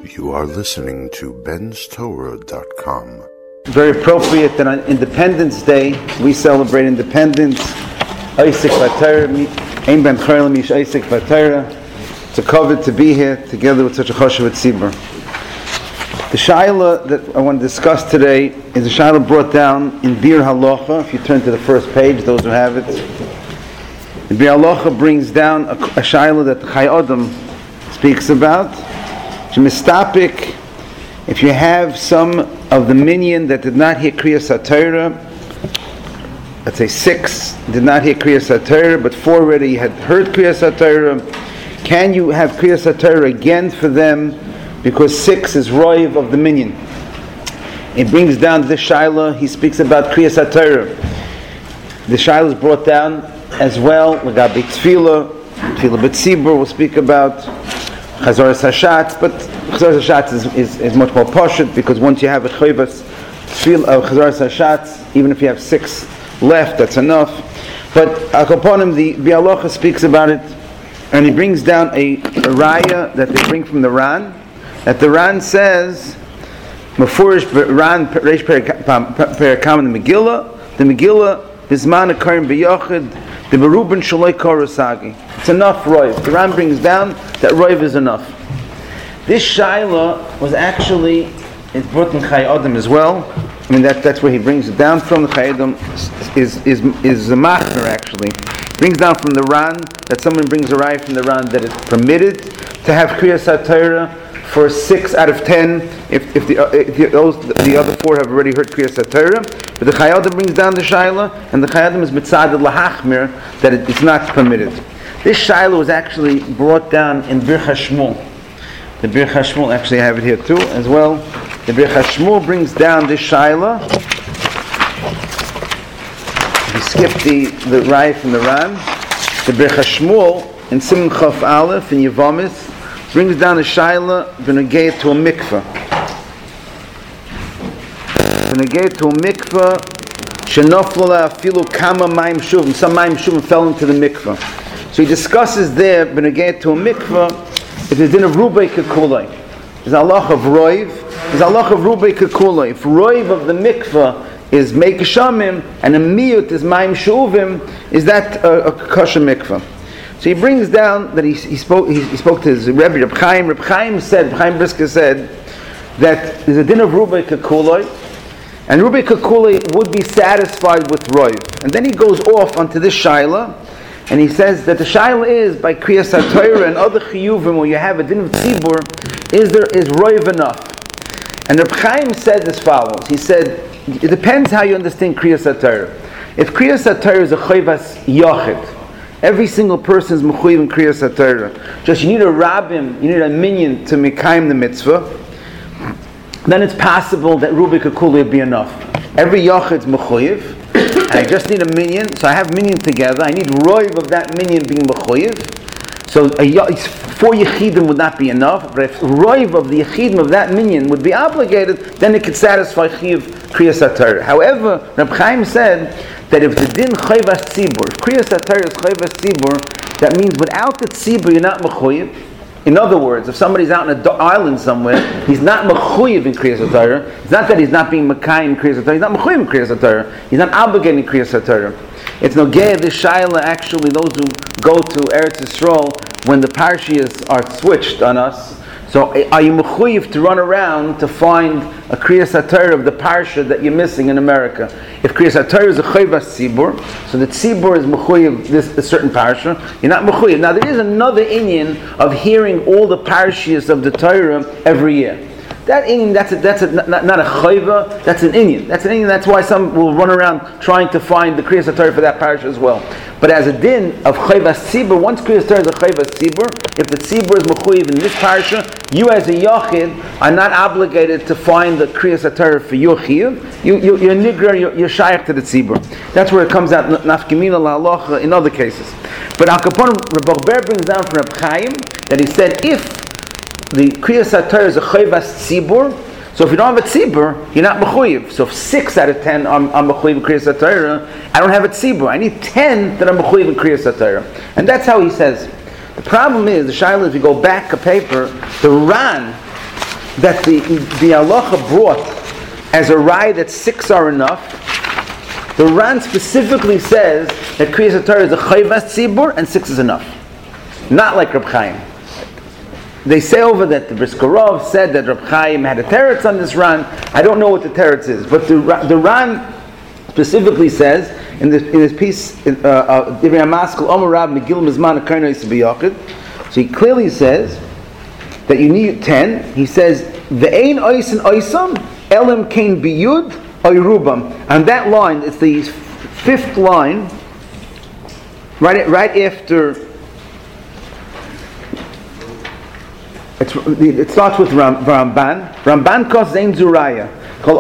You are listening to benstorah.com. Very appropriate that on Independence Day we celebrate independence. Isaac Vatera, Ein Ben Chayil Mish Isaac Vatera. It's a covet to be here together with such a choshev tzibur. The shaila that I want to discuss today is a shaila brought down in Bir Halacha. If you turn to the first page, those who have it. The Bir Halacha brings down a shaila that Chai Adam speaks about. Mistapik, if you have some of the minyan that did not hear Kriyas HaTorah, let's say 6 did not hear Kriyas HaTorah, but 4 already had heard Kriyas HaTorah, can you have Kriyas HaTorah again for them because 6 is roiv of the minyan? It brings down this shaila. He speaks about Kriyas HaTorah. The shaila is brought down as well. L'gabi Tefillah B'tzibur we'll speak about. Chazaras Hashatz, but Chazaras Hashatz is much more poshut because once you have a chayvas Chazaras Hashatz, even if you have 6 left, that's enough. But Akaponim, the Bialocha speaks about it, and he brings down a raya that they bring from the Ran, that the Ran says, Mefurish Ran Reish Perakam the Megillah, Bisman Akarim B'Yochid, the Beruben Shaloi Korosagi. It's enough roiv. The Ram brings down that roiv is enough. This shaila was actually, it's brought in Chai Adam as well. I mean that's where he brings it down from. The Chai Adam is a machmer actually. Brings down from the Ran that someone brings a raya from the Ran that it's permitted to have Kriyas HaTorah for 6 out of 10 if the other 4 have already heard Kriyas HaTorah. But the Chai Adam brings down the shaila, and the Chai Adam is mitzad lahachmir that it's not permitted. This shaila was actually brought down in Bir Hashmul. The Bir Hashmul, actually I have it here too as well. The Bir Hashmul brings down this shaila. We skipped the raya from the Ran. The Bir Hashmul in Simon Chaf Aleph in Yevamis brings down a shaila v'negei to a mikveh. V'negei to a mikveh shenofla afilu kama mayim shuvim. Some mayim shuvim fell into the mikveh. So he discusses there v'negei to a mikveh if there's din of rubei kekulei. There's Allah of roiv. There's Allah of rubei kekulei. If roiv of the mikveh is meik shamim and a miyut is mayim shuvim, is that a kosher mikveh? So he brings down that he spoke to his Rebbe Reb Chaim. Reb Chaim Brisker said that there's a din of Rubei Kekuloi, and Rubei Kekuloi would be satisfied with Roiv. And then he goes off onto this shaila, and he says that the shaila is by Kriyas HaTorah and other chiyuvim where you have a din of tzibur, is Roiv enough? And Reb Chaim said as follows. He said it depends how you understand Kriyas HaTorah. If Kriyas HaTorah is a chayvas yochid, every single person is mechuyev in Kriyas HaTorah. Just you need a rabbim, you need a minyan to mekayim the mitzvah. Then it's possible that Rubei Kekulei would be enough. Every yachid is mechuyev, and I just need a minyan, so I have minyan together. I need roiv of that minyan being mechuyev. So 4 yechidim would not be enough, but if roiv of the yechidim of that minyan would be obligated, then it could satisfy chiyuv Kriyas HaTorah. However, Reb Chaim said that if the din chayvas tzibur, if Kriyas HaTorah is chayvas tzibur, that means without the tzibur you're not mechuyev. In other words, if somebody's out in an island somewhere, he's not mechuyev in Kriyas HaTorah. It's not that he's not being mekayim in Kriyas HaTorah. He's not mechuyev in Kriyas HaTorah. He's not obligating Kriyas HaTorah. It's nogeh this shaila actually those who go to Eretz Yisrael when the parshiyas are switched on us. So are you mechuyev to run around to find a Kriyas HaTorah of the parsha that you're missing in America? If Kriyas HaTorah is a chayvas tzibur, so the tzibur is mechuyev a certain parsha, you're not mechuyev. Now there is another inyan of hearing all the parshiyas of the Torah every year. That inyan, not a chayva, that's an inyan. That's why some will run around trying to find the Kriyas HaTorah for that parsha as well. But as a din of chayvas tzibur, once Kriyas HaTorah is a chayvas tzibur, if the tzibur is mechuyev in this parsha, you as a yachid are not obligated to find the Kriyas HaTorah for your chiyuv. You're nigra, you're shaykh to the tzibur. That's where it comes out nafkamina la'alocha in other cases. But Al Kaponim, Reb Ber brings down from Reb Chaim that he said if the Kriyas HaTorah is a chayvas tzibur, so if you don't have a tzibur, you're not mechuyev. So if 6 out of 10 I'm mechuyev in Kriyas HaTorah, I don't have a tzibur. I need 10 that I'm mechuyev in Kriyas HaTorah. And that's how he says. The problem is, the shaila, if you go back a paper, the Ran that the halacha brought as a raya that 6 are enough, the Ran specifically says that Kriyas HaTorah is a chayvas tzibur and 6 is enough. Not like Reb Chaim. They say over that the Briskerov said that Reb Chaim had a teretz on this Ran. I don't know what the teretz is, but the Ran specifically says in this piece, Divrei HaMaskil, Omer Rab Megillah Mizman HaKarno Yisrael B'Yachid. So he clearly says that you need 10. He says Ve'ein oisin oisam elim kain biyud oirubam. On that line, it's the 5th line, right after. It starts with Ramban. Ramban calls Zain Zuraya.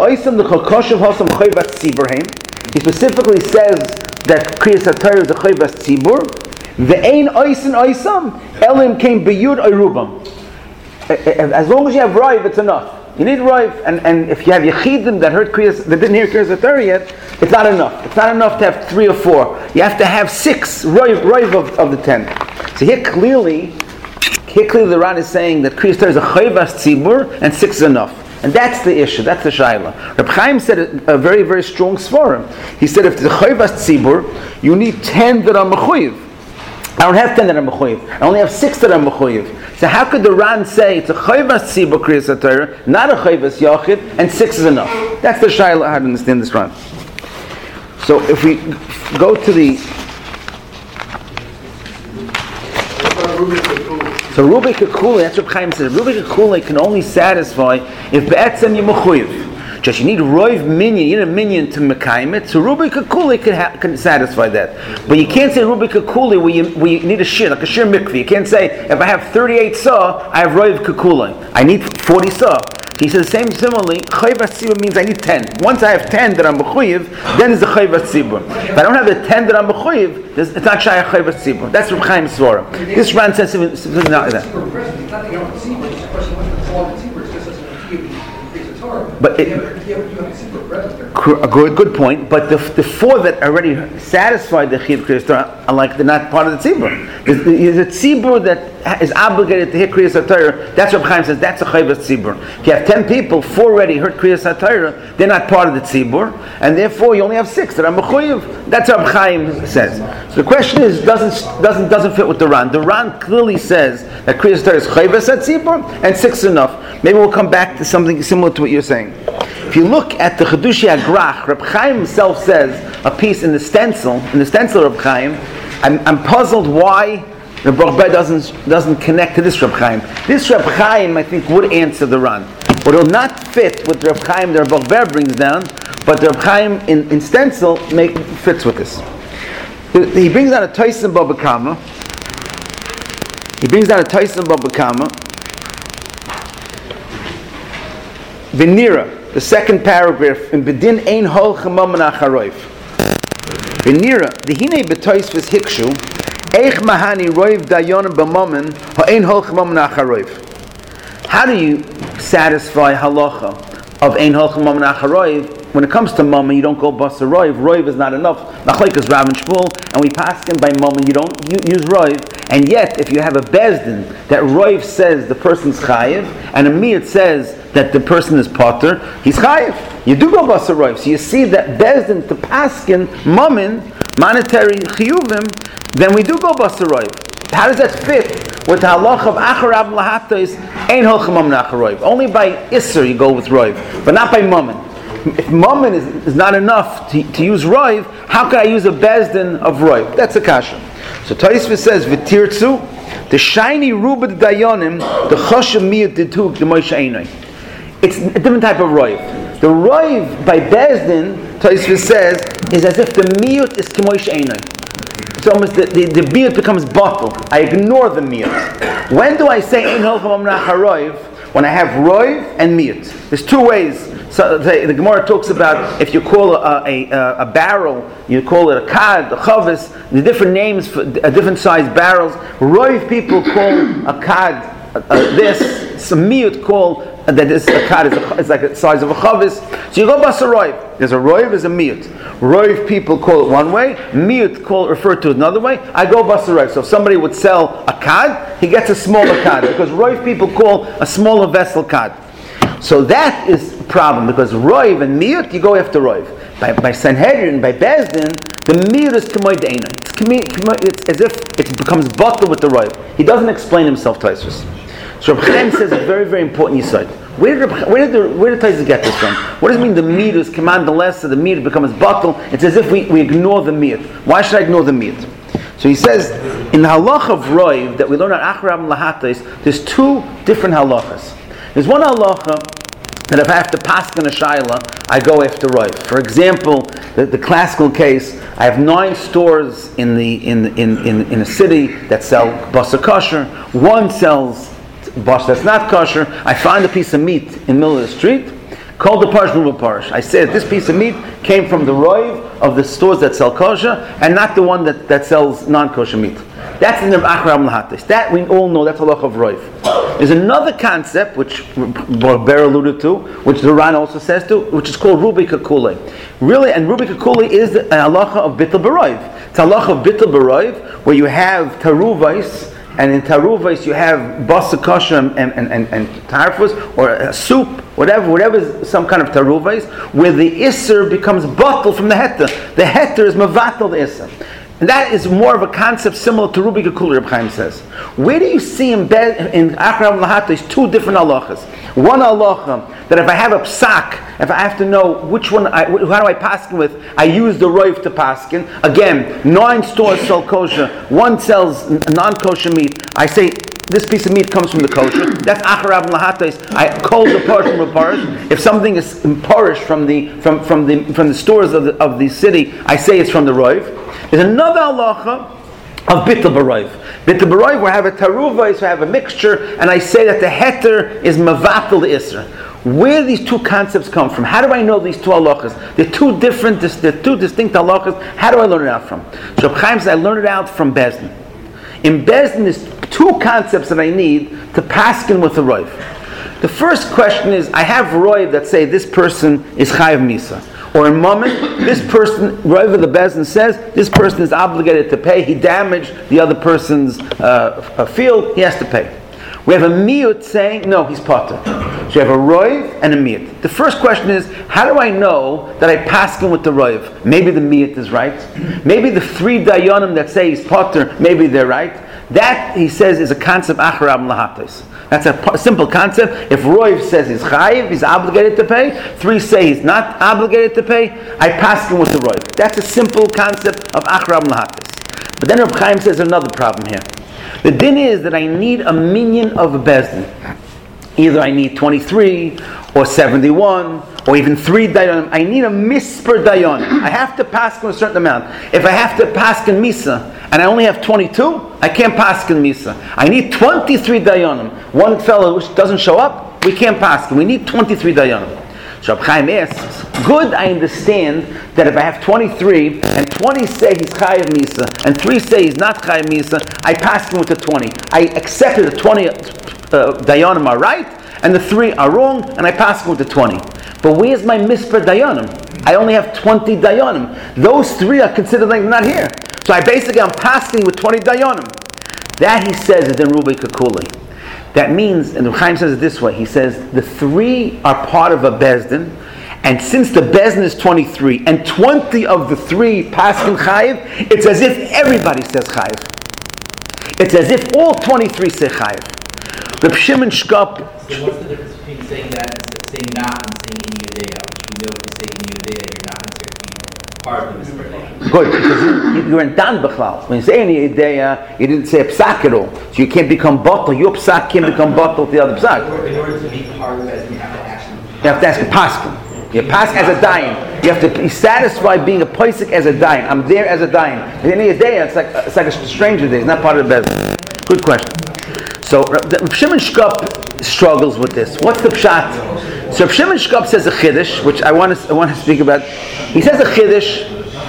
He specifically says that Kriyas HaTorah is a chayvas tzibur. Ve'ein oisin oisam elim kain biyud oirubam. As long as you have Raiv, it's enough. You need Raiv, and if you have Yechidim that didn't hear Kriyas HaTorah yet, it's not enough. It's not enough to have 3 or 4. You have to have 6 Raiv of the 10. So here clearly the Ran is saying that Kriyas HaTorah is a chayvas tzibur and 6 is enough. And that's the issue, that's the shaila. Reb Chaim said a very, very strong svarim. He said if it's a chayvas tzibur, you need 10 that are mechuyev. I don't have 10 that are mechuyev. I only have 6 that are mechuyev. So how could the Ran say it's a chayvas tzibur Kriyas HaTorah, not a chayvas yachid, and 6 is enough? That's the shaila, how to understand this Ran. So if we go to the... So Rubi Kekule, that's what Chaim says. Rubi Kekule can only satisfy if be'etzem yemuchuyev. Just you need roiv minyan, you need a minyan to mekayim it. So Rubi Kekule can satisfy that. But you can't say Rubi Kekule where you need a shir, like a shir mikveh. You can't say if I have 38 saw, I have roiv Kekule. I need 40 saw. So he says similarly, chayvas tzibur means I need 10. Once I have 10 that I'm mechuyev, then it's a chayvas tzibur. If I don't have the 10 that I'm mechuyev, it's not shayach chayvas tzibur. That's Reb Chaim's svara. This Ran says something not that. But a good point. But the 4 that already satisfied the chiyuv Kriyas HaTorah are like they're not part of the tzibur. There's a tzibur that is obligated to hear Kriyas HaTorah. That's what Chaim says. That's a chayvas tzibur. If you have 10 people, 4 already heard Kriyas HaTorah, they're not part of the tzibur, and therefore you only have 6 that are mechuyev. That's what Chaim says. So the question is doesn't fit with the Ran. The Ran clearly says that Kriyas HaTorah is chayvas tzibur and 6 is enough. Maybe we'll come back to something similar to what you're saying. If you look at the Chedushi Agrach, Reb Chaim himself says a piece in the stencil of Reb Chaim. I'm puzzled why the Baruch Ber doesn't connect to this Reb Chaim. This Reb Chaim, I think, would answer the Ran. But it will not fit with the Reb Chaim that Baruch Ber brings down, but the Reb Chaim in stencil fits with this. He brings down a Tyson Baba Kama. Venira, the second paragraph in Bedin Ein Hol Chamaman Acharoif. Venira, the Hine Betoisvis Hikshu, Eich Mahani Roiv Dayonim B'Momen Ha Ein Hol Chamaman Acharoif. How do you satisfy halacha of Ein Hol Chamaman Acharoif? When it comes to Momen, you don't go Basa Roiv. Roiv is not enough. Nachlik is Rav and Shmuel, and we pass him by Momen. You don't use Roiv. And yet, if you have a Bezdin that Roiv says the person's chayiv, and a Miyat says that the person is potter, he's chayiv. You do go Basa Roiv. So you see that Bezdin to paskin Momen, monetary chiyuvim, then we do go Basa Roiv. How does that fit with the halacha of Acharav Lahatos Ein Hol Chamaman Acharoiv? Only by Isser you go with Roiv, but not by Momen. If Momen is not enough to use Roiv, how can I use a Bezdin of Roiv? That's a kasha. So Tosfos says, V'tirtzu, the shiny Rubid Dayonim, the Choshev Miyat Dituk, the Moshe Einoi. It's a different type of Roiv. The Roiv by Bezdin, Tosfos says, is as if the Miyat is Moshe Einoi. It's almost the Miyat becomes bottle. I ignore the Miyat. When do I say Ein Hol Chamaman Acharoiv? When I have Roiv and Miyat. There's 2 ways. So the Gemara talks about if you call a barrel, you call it a kad, a chavis, the different names for different sized barrels. Roiv people call a kad this, some miyut call that is a kad is like the size of a chavis. So you go basa roiv. There's a roiv, there's a miyut. Roiv people call it one way, miyut refer to it another way. I go basa roiv. So if somebody would sell a kad, he gets a smaller kad because roiv people call a smaller vessel kad. So that is a problem, because Roiv and Miyut, you go after Roiv. By Sanhedrin, by Bezdin, the Miyut is K'moy De'ena. It's as if it becomes bottled with the Roiv. He doesn't explain himself, Taisus. So Reb Chaim says a very, very important yesod. Where did Taisus get this from? What does it mean the Miyut is command the lesser, the Miyut becomes bottled? It's as if we ignore the Miyut. Why should I ignore the Miyut? So he says, in the halach of Roiv that we learn at Acharab and Lahatais, there's two different halachas. There's one halacha that if I have to paskin a shayla, I go after Roiv. For example, the classical case, I have 9 stores in a city that sell basa kosher. One sells basa that's not kosher. I find a piece of meat in the middle of the street, called the Parish Ruba Parish. I said this piece of meat came from the Roiv of the stores that sell kosher, and not the one that sells non-kosher meat. That's in the Acharab Lahatis. That we all know, that's halach of Roiv. There's another concept, which Ber alluded to, which the Ran also says to, which is called Rubi Kakule. Really, and Rubi Kakule is a halacha of Bittul B'Roiv. It's a halacha of Bittul B'Roiv, where you have Taruvais, and in Taruvais you have basa kosher and tarfus, or a soup, whatever is some kind of Taruvais, where the Isser becomes bottled from the Heter. The Heter is Mavatal the Isser. And that is more of a concept similar to Rubi Gekul, Reb Chaim says. Where do you see in Acharab Lahatais 2 different halachas? One halacha, that if I have a psak, if I have to know which one, how do I paskin with, I use the Roiv to paskin. Again, 9 stores sell kosher, 1 sells non-kosher meat. I say, this piece of meat comes from the kosher. That's Acharab Lahatais. I call the parish from a parish. If something is parish from the stores of the city, I say it's from the Roiv. There's another halacha of Bittul B'Roiv. Bittul B'Roiv, we have a taruvais, we have a mixture, and I say that the heter is mavatal the isra. Where do these 2 concepts come from? How do I know these 2 halachas? They're 2 distinct halachas. How do I learn it out from? So Reb Chaim says I learned it out from Bezdin. In Bezdin, there's 2 concepts that I need to paskin with the Roiv. The first question is, I have Roiv that say this person is chayav misa. Or in Mammon, this person, Roiv of the Bezdin says, this person is obligated to pay. He damaged the other person's field, he has to pay. We have a miyut saying, no, he's potter. So you have a Roiv and a miyut. The first question is, how do I know that I paskin with the Roiv? Maybe the miyut is right. Maybe the 3 dayanim that say he's potter, maybe they're right. That, he says, is a concept Acharab Lahatais. That's a simple concept. If Roiv says he's chayiv, he's obligated to pay. 3 say he's not obligated to pay. I pass him with the Roiv. That's a simple concept of Acharab Lahatais. But then Reb Chaim says another problem here. The din is that I need a minyan of a Bezdin. Either I need 23 or 71 or even 3 dayanim. I need a misper dayanim. I have to paskin a certain amount. If I have to paskin misa and I only have 22, I can't paskin misa. I need 23 dayanim. One fellow which doesn't show up, we can't paskin. We need 23 dayanim. So Reb Chaim asks, good, I understand that if I have 23 and 20 say he's chayav misa and 3 say he's not chayav misa, I paskin with the 20. I accept that the 20 dayanim are right and the 3 are wrong, and I paskin with the 20. But where's my misper dayanim? I only have 20 dayanim. Those 3 are considered like not here. So I'm paskin with 20 dayanim. That, he says, is in Rubi Kakuli. That means, and Chaim says it this way, he says the 3 are part of a Bezdin, and since the Bezdin is 23, and 20 of the 3 paskin chayiv, it's as if everybody says chayiv. It's as if all 23 say chayiv. Reb Shimon Shkop. So what's the difference between saying that and saying not and saying in Yudea? Which we know if you say in Yudea, you're not considered to be part of the misperday. Good, because you're in Dan Bechlal. When you say in Yudea, you didn't say psak at all. So you can't become bottle. Your psak can't become bottle with the other psak. In order to be part of it, you have to actually... You have to ask a paskin. You pass as a dayan. You have to be satisfied being a posek as a dayan. I'm there as a dayan. In Yudea, it's like a stranger there. It's not part of the Bezdin. Good question. So Reb Shimon Shkop struggles with this. What's the pshat? So Reb Shimon Shkop says a chiddush, which I want to speak about. He says a chiddush.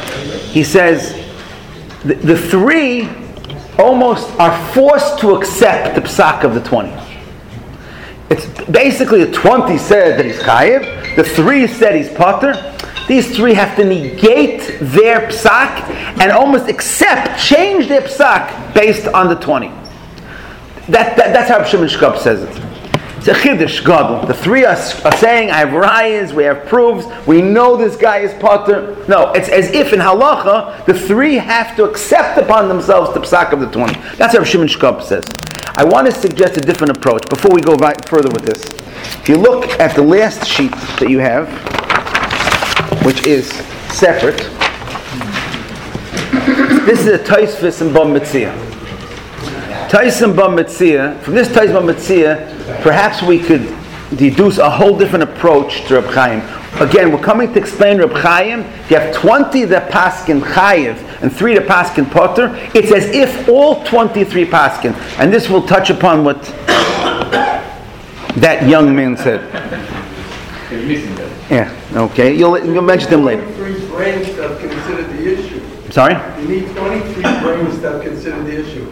He says the 3 almost are forced to accept the psak of the 20. It's basically the 20 said that he's chayiv. The 3 said he's potter. These 3 have to negate their psak and almost change their psak based on the 20. That's how Shimon Shkop says it. It's a chiddush gadol. The three are saying, I have rayas, we have proofs, we know this guy is potter. No, it's as if in halacha, the three have to accept upon themselves the psak of the 20. That's what Rav Shimon Shkop says. I want to suggest a different approach before we go further with this. If you look at the last sheet that you have, which is separate, this is a Tosfos and Bava Metzia. Tosfos and Bava Metzia, from this Tosfos and Bava Metzia, perhaps we could deduce a whole different approach to Reb Chaim. Again, we're coming to explain Reb Chaim. If you have 20 that paskin chayiv and 3 that paskin potter, it's as if all 23 paskin. And this will touch upon what that young man said. Yeah, okay. You'll mention them later. 23 brains that consider the issue. Sorry? You need 23 brains that consider the issue.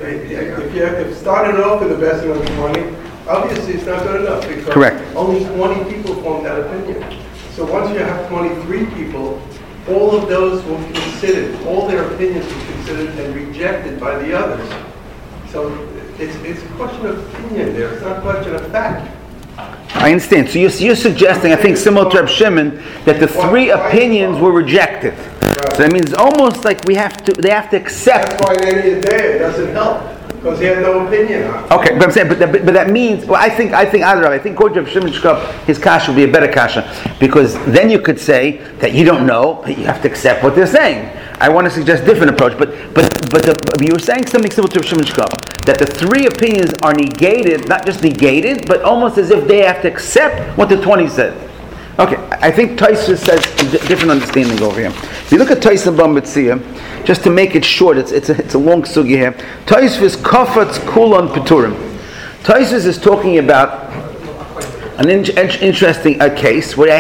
If starting off with the best of 20, obviously it's not good enough because Correct. Only 20 people form that opinion. So once you have 23 people, all of those will be considered, all their opinions will be considered and rejected by the others. So it's a question of opinion there, it's not a question of fact. I understand. So you're suggesting, I think, similar to Reb Shimon, that the 3 opinions were rejected. Right. So that means almost like they have to accept. That's why any day it doesn't help. Because he had no opinion on it. Okay, but I'm saying, but that means, well, I think according to Rav Shimon Shkop, his kasha would be a better kasha, because then you could say that you don't know, but you have to accept what they're saying. I want to suggest a different approach, but you were saying something similar to Rav Shimon Shkop, that the 3 opinions are negated, not just negated, but almost as if they have to accept what the 20 said. Okay, I think Tosfos says a different understanding over here. If you look at Tosfos and Bava Metzia, just to make it short, it's a long sugi here. Tosfos Kofatz Kulon Peturim. Tosfos is talking about an interesting case where I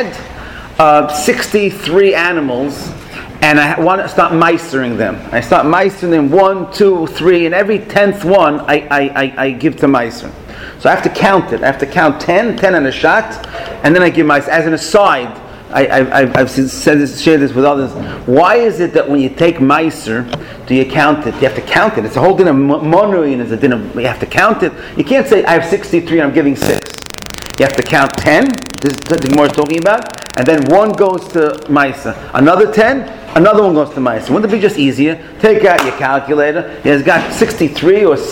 had 63 animals, and I want to start meistering them. I start meistering them 1, 2, 3, and every 10th one I give to meister. So I have to count it. I have to count 10 and a shot, and then I give meister. As an aside, I've shared this with others. Why is it that when you take meiser, do you count it? You have to count it. It's a whole din of monui, and it's a din of, you have to count it. You can't say, I have 63 and I'm giving 6. You have to count 10, this is what the Gemara is talking about, and then 1 goes to meiser. Another 10, another one goes to meiser. Wouldn't it be just easier? Take out your calculator. He has got 63 or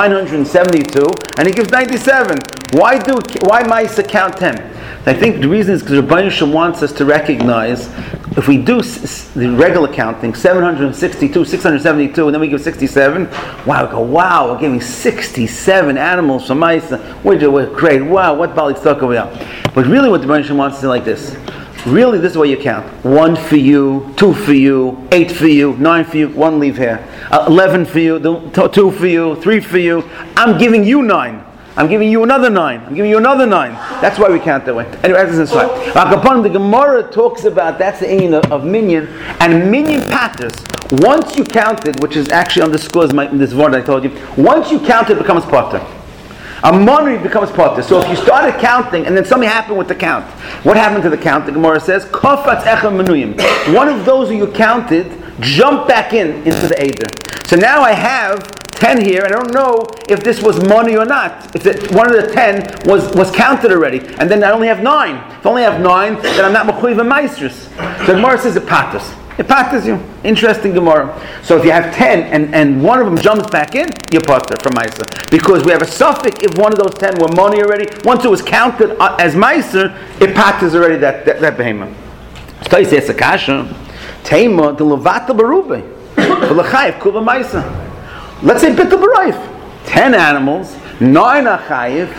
972, and he gives 97. Why meiser count 10? I think the reason is because Rebbeinu Shem wants us to recognize, if we do the regular counting, 762, 672, and then we give 67, wow, we're giving 67 animals from Maisa. We're great. Wow, what Bali Tzedakah we are. But really what the Rebbeinu Shem wants to say like this. Really, this is what you count. 1 for you, 2 for you, 8 for you, 9 for you, 1 leave here. 11 for you, 2 for you, 3 for you. I'm giving you 9. I'm giving you another 9. I'm giving you another 9. That's why we count that way. Anyway, that's this way. The Gemara talks about, that's the inyan of minyan, and minyan patters. Once you count it, which is actually underscores this word I told you, once you count it, it becomes potter. A money becomes potter. So if you started counting and then something happened with the count, what happened to the count? The Gemara says, Kofatz echem menuyim. One of those who you counted jumped back into the Eider. So now I have 10 here, and I don't know if this was money or not. If one of the 10 was counted already, and then I only have 9. If I only have 9, then I'm not mechuyev meisters. So the Gemara says it patters. It patters you. Interesting Gemara. So if you have 10 and one of them jumps back in, you patter from meiser. Because we have a suffix if one of those 10 were money already. Once it was counted as meiser, it patters already that behemoth. So you say it's a kasha. Teima the levata barube. V'lechayev kuva meiser. Let's say bittul b'roif. 10 animals, 9 are chayiv,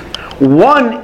1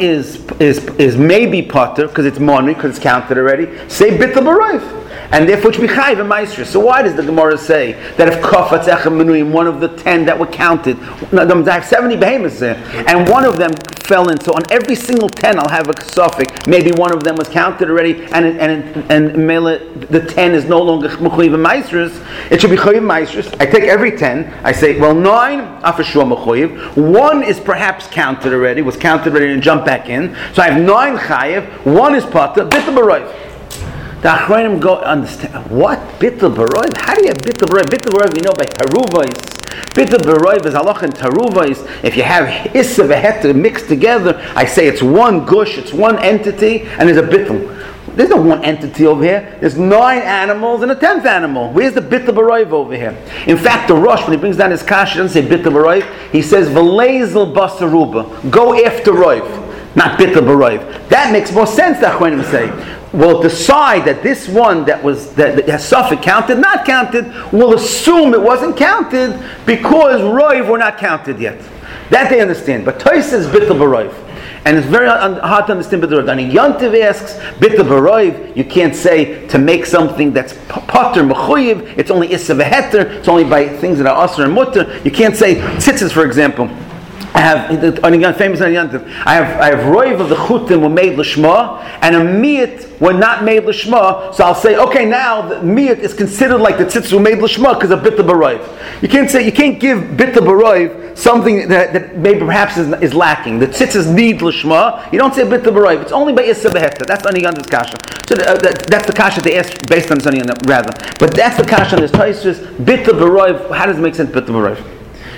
is maybe potter because it's money, because it's counted already. Say bittul b'roif. And therefore it should be chayiv and meiser. So why does the Gemara say that if kofatz echem menuyim, one of the 10 that were counted, I have 70 behemoths there, and one of them fell in, so on every single 10 I'll have a suffix. Maybe one of them was counted already, and the 10 is no longer mechuyev and meisters. It should be chayiv and meisters. I take every 10, I say, well, 9 are for sure mechuyev. 1 is perhaps counted already, was counted already and jumped back in. So I have 9 chayiv, 1 is potter, bittul b'roif. The Achronim go understand what bittul b'roif. How do you have bittul b'roif? Bittul b'roif, we know by haruvos. Bittul B'Roiv is halach and taruvos. If you have issa v'heter mixed together, I say it's one gush, it's one entity, and there's a bittul. There's no one entity over here. There's 9 animals and a 10th animal. Where's the Bittul B'Roiv over here? In fact, the Rosh, when he brings down his kasha, he doesn't say Bittul B'Roiv. He says V'leizel basaruba. Go after Roiv, not Bittul B'Roiv. That makes more sense. The Achronim say, we'll decide that this one that has suffix counted, not counted. We'll assume it wasn't counted because Roiv were not counted yet. That they understand. But Toys says Bittul B'Roiv. And it's very hard to understand Bittul B'Roiv. And Yontiv asks, Bittul B'Roiv, you can't say to make something that's potter, mechuyev, it's only issa v'heter, it's only by things that are asr and mutter. You can't say, tzitzis for example. I have famous on Yontiv. I have roiv of the chutim were made l'shma, and a miyat were not made l'shma. So I'll say, okay, now the miyat is considered like the tzitzis were made l'shma because of Bittul B'Roiv. You can't give Bittul B'Roiv something that maybe perhaps is lacking. The tzitzis need l'shma. You don't say Bittul B'Roiv. It's only by issa v'heter. That's Ani Yontiv's kasha. So that's the kasha they asked based on Ani Yontiv rather. But that's the kasha on this Tosfos. Bittul B'Roiv. How does it make sense? Bittul B'Roiv.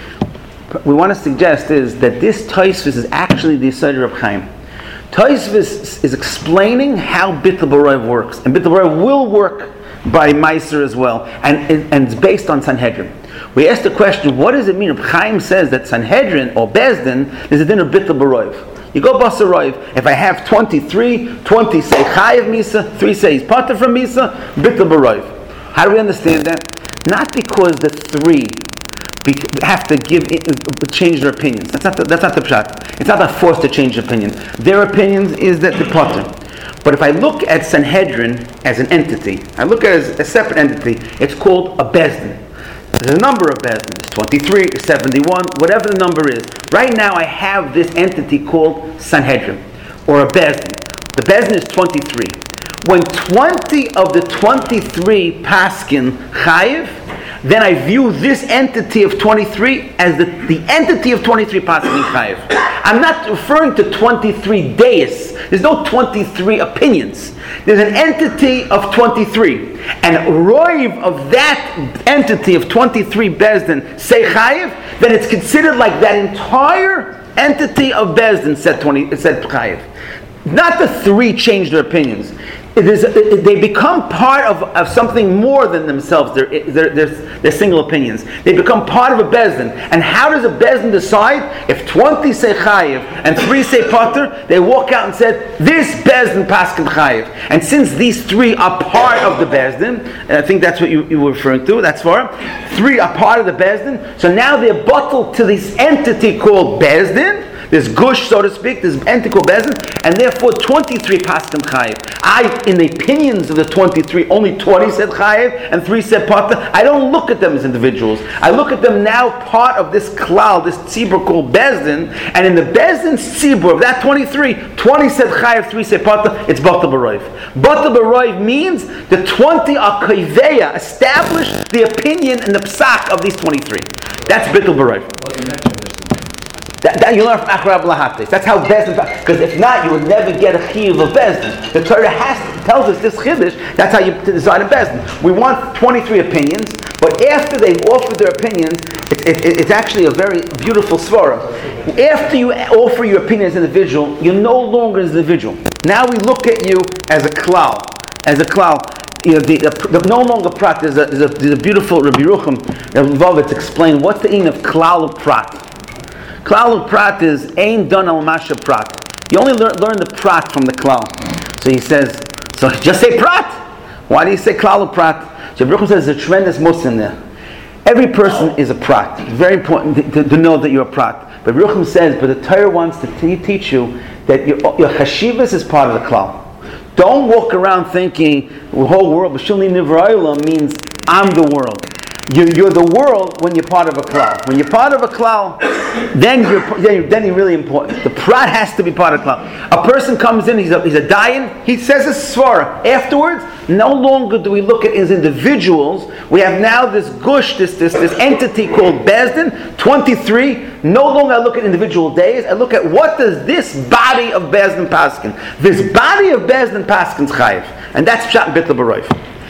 We want to suggest is that this Tosfos is actually the Yisrael Reb Chaim. Tosfos is explaining how Bittul B'Roiv works, and Bittul B'Roiv will work by Meiser as well, and it's based on Sanhedrin. We asked the question, what does it mean? Reb Chaim says that Sanhedrin or Bezdin is a din of Bittul B'Roiv. You go Basar Roiv, if I have 23, 20 say Chayiv Misa, 3 say he's Pater from Misa, Bittul B'Roiv. How do we understand that? Not because the 3 have to change their opinions. That's not the pshat. It's not a force to change opinion. Their opinions is that the potter. But if I look at Sanhedrin as an entity, I look at it as a separate entity, it's called a bezdin. There's a number of bezdin. It's 23, 71, whatever the number is. Right now I have this entity called Sanhedrin, or a bezdin. The bezdin is 23. When 20 of the 23 paskin chayiv, then I view this entity of 23 as the entity of 23 paskin chayiv. I'm not referring to 23 deis. There's no 23 opinions. There's an entity of 23. And roiv of that entity of 23 bezdin say chayiv, then it's considered like that entire entity of bezdin said chayiv. Not the 3 change their opinions. They become part of something more than themselves, their single opinions. They become part of a bezdin. And how does a bezdin decide? If 20 say chayiv and 3 say pater, they walk out and said, this bezdin paskin chayiv. And since these 3 are part of the bezdin, and I think that's what you were referring to, that's far, 3 are part of the bezdin, so now they're bottled to this entity called bezdin, this gush, so to speak, this entity called bezdin, and therefore 23 paskin chayiv. In the opinions of the 23, only 20 said chayiv and 3 said pater. I don't look at them as individuals. I look at them now part of this klal, this tzibur called bezdin, and in the bezdin's tzibur of that 23, 20 said chayiv, 3 said pater. It's Bittul B'Roiv. Bittul B'Roiv means the 20 are koiveya, establish the opinion and the psak of these 23. That's Bittul B'Roiv. That you learn from Achrab Lahatis. That's how Bezdin. Because if not, you would never get a chiyuv of Bezdin. The Torah tells us this chiddush. That's how you decide a Bezdin. We want 23 opinions, but after they've offered their opinions, it's actually a very beautiful svara. After you offer your opinion as an individual, you're no longer an individual. Now we look at you as a klal. As a klal. You know, the no longer prat. There's a beautiful Rabbi Yerucham Lvovitz explain what's the meaning of klal of prat. Klal of prat is ein don al masha prat. You only learn the prat from the klal. So he says, so just say prat. Why do you say klal of prat? So Rabbi Yerucham says there's a tremendous mussar in there. Every person is a prat. It's very important to know that you're a prat. But Rabbi Yerucham says, but the Torah wants to teach you that your chashivas is part of the klal. Don't walk around thinking the whole world, B'shulni Nivra'ila means I'm the world. You're the world when you're part of a klal. When you're part of a klal, then you're really important. The prat has to be part of klal. A person comes in, he's a dayan, he says a svara. Afterwards, no longer do we look at as individuals. We have now this gush, this entity called bezdin, 23. No longer I look at individual days. I look at what does this body of bezdin paskin. This body of bezdin paskin's chayiv, and that's pshat Bittul B'Roiv.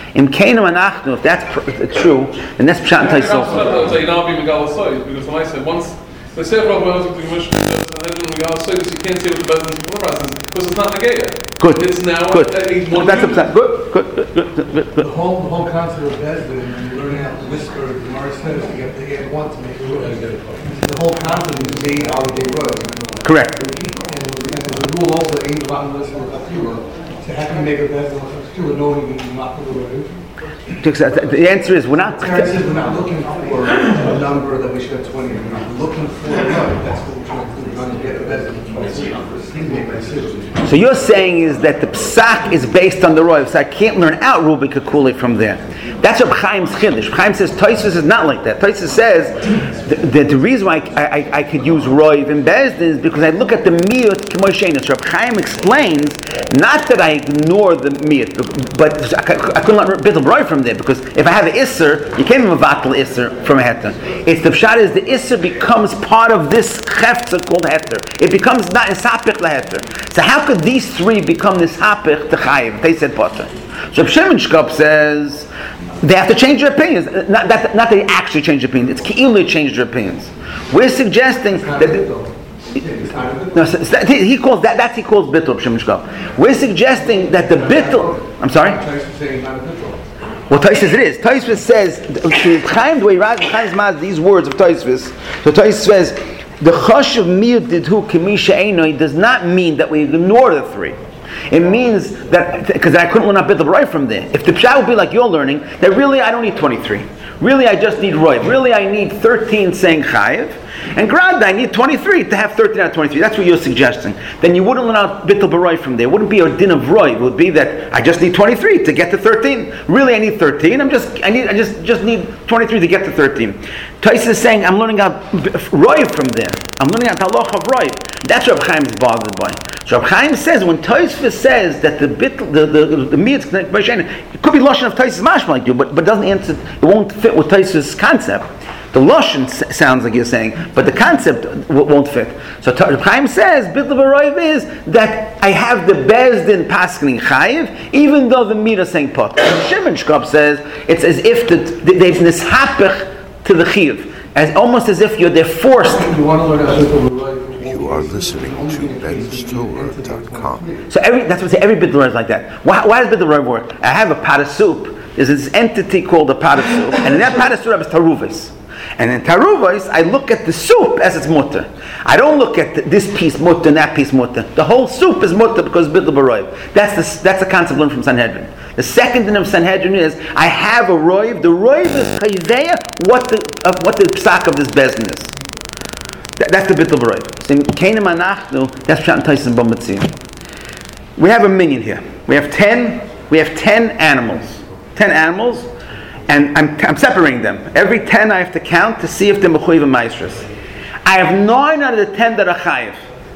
Im Keinu Anachnu, if that's true, then that's Pshat and Tais also. Because when I said once, the Sefer of Wells, the Commission, you can't say what the Bezdin's process because it's not Negaya. Good. It's now Good. one That's unit. Good. The whole concept of Bezdin, when you're learning how to whisper, the Gemara says you have to add one to make it real. The whole concept is being out of the road. Correct. And there's a rule also, ain't about listening with Akira, to have to make a Bezdin with Akira, knowing you're not the road. The answer is we're not. Karen says we're not looking for a number that we should have 20. We're not looking for a number. That's what we're trying to do. We're trying to get a Bezdin with 20. So you're saying is that the psak is based on the roiv, so I can't learn out Rubik Kakule from there. That's what Chaim's chiddush. Chaim says Tosfos is not like that. Tosfos says that the reason why I could use roiv in Bezdin is because I look at the miyut k'mosheinu. So Chaim explains not that I ignore the miyut, but I couldn't learn bittul roiv from there because if I have an isser, you can't even vatal isser from a heter. It's the pshat is the isser becomes part of this chefza called heter. It becomes not isapich laheter. So how could these three become this hapich to chayiv? They said potter. So Shimon Shkop says they have to change their opinions. Not that they actually change their opinions. It's ki'ilu change their opinions. We're suggesting that. No, he calls that. He calls bittul Shimon Shkop. We're suggesting that the bittul. I'm sorry. Well, Tosfos it is. Tosfos says Chaim the way Chaim Maz these words of Tosfos. So Tosfos says the chashuv miyut didhu k'misha einoi does not mean that we ignore the three. It means that because I couldn't learn a bit of roiv from there. If the pshat would be like you're learning, that really I don't need 23. Really I just need roiv. Really I need 13 saying chayiv. And grad, I need 23 to have 13 out of 23. That's what you're suggesting. Then you wouldn't learn out bittul b'roiv from there. It wouldn't be a din of roiv. It would be that I just need 23 to get to 13. Really, I need 13. I just need 23 to get to 13. Tais is saying I'm learning out roiv from there. I'm learning out halach of roiv. That's what Reb Chaim is bothered by. So Reb Chaim says when Tosfos says that the miyut it could be lashon of Tosfos mashma like you, but doesn't answer. It won't fit with Tosfos' concept. The lashon sounds like you're saying, but the concept won't fit. So Reb Chaim says, bittul b'roiv is that I have the bezdin paskening chayiv, even though the miyut is saying pot. Shimon Shkop says it's as if they've nishapich to the chiv, as almost as if they're forced. You are listening to benstorah.com. So that's what I say. Every bittul is like that. Why does bittul b'roiv work? I have a pot of soup. There's this entity called a pot of soup, and in that pot of soup is taruvis. And in Taruvos, I look at the soup as it's mutter. I don't look at this piece mutter and that piece mutter. The whole soup is mutter because bittul b'roiv. That's the concept learned from Sanhedrin. The second thing of Sanhedrin is I have a roiv. The roiv is chayveya what the psak of this bezdin is. That's the bittul b'roiv. So in Keinu Anachnu, that's Pshat and Tyson B'Matziyah. We have a minion here. We have 10 animals. 10 animals. And I'm separating them. Every 10 I have to count to see if they're mechuyev and maestros. I have 9 out of the 10 that are chayiv.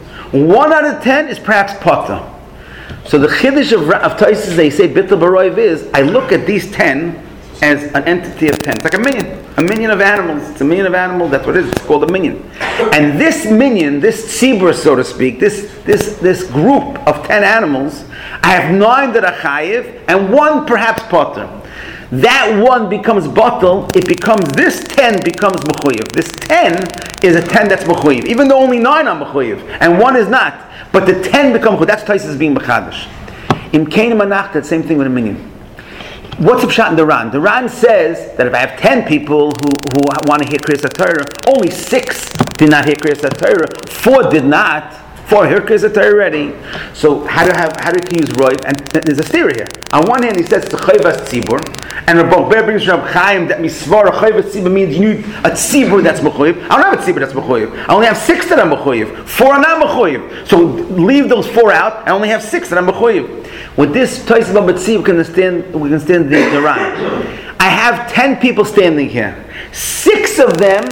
1 out of 10 is perhaps potter. So the chiddush of Tosfos, they say bittul b'roiv is I look at these 10 as an entity of 10. It's like a minion of animals. It's a minion of animals. That's what it is. It's called a minion. And this minion, this tzibur, so to speak, this group of 10 animals, I have 9 that are chayiv and 1 perhaps potter. That 1 becomes bottle, it becomes, this 10 becomes mechuyev. This 10 is a 10 that's mechuyev, even though only 9 are mechuyev, and 1 is not. But the 10 become mechuyev. That's Tosfos being mechadash. In Keinu Anach, that same thing with a minion. What's the pshat in the Ran? The Ran says that if I have 10 people who want to hear Kriyas HaTorah, only 6 did not hear Kriyas HaTorah, 4 did not. 4 hear Kriyas HaTorah already. So how do you use roiv? And there's a theory here. On one hand, he says it's a chayvas tzibur, and Rabbi Ber brings Reb Chaim that misvar a chayvas tzibur means you need a tzibur that's mechuyev. I don't have a tzibur that's mechuyev. I only have 6 that are mechuyev. 4 are not mechuyev. So leave those 4 out. I only have 6 that are mechuyev. With this Tosfos b'Matziyah, we can understand the Ran. I have 10 people standing here. 6 of them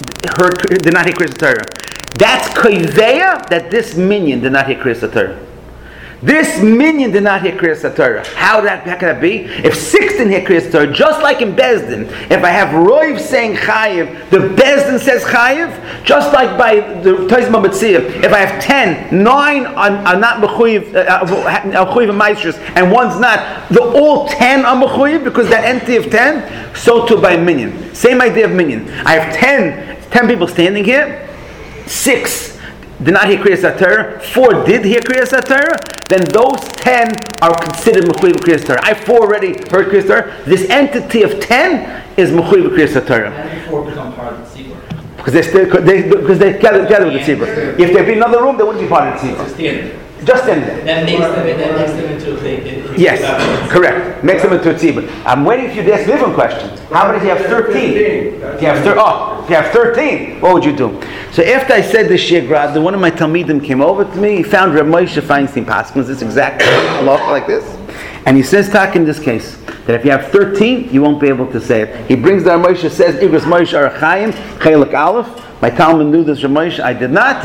did not hear Kriyas HaTorah. That's koiveya that this minion did not hear Kriyas HaTorah. This minion did not hear Kriyas Torah. How can that be? If 6 didn't hear Kriyas Torah, just like in Bezdin, if I have Roiv saying Chayiv, the Bezdin says Chayiv, just like by the Toizma B'tziyah, if I have 10, 9 are not Mechuyiv, Mechuyiv and Maestros, and one's not, all 10 are Mechuyiv because they're entity of 10, so too by minion. Same idea of minion. I have 10 people standing here, 6 did not hear Kriyas Torah, 4 did hear Kriyas Torah, then those 10 are considered Mechuyev Kriyas Torah. I have 4 already heard Kriyas Torah. This entity of 10 is Mechuyev Kriyas Torah. How do 4 become part of the tzibur? Because they're together with the tzibur. If there'd be another room, they wouldn't be part of the tzibur. Just in there. That makes them into a Yes, correct. Makes them into a tzibur. I'm waiting for you to ask a different question. How many do you have 13? If you have 13, what would you do? So after I said this shigrad, one of my talmidim came over to me. He found Reb Moshe Feinstein Paskins, this exact law like this, and he says, "Tak in this case, that if you have 13, you won't be able to say it." He brings the Reb Moshe, says, "Igros Moshe Arachayim Chelik Aleph." My Talmud knew this Reb Moshe. I did not.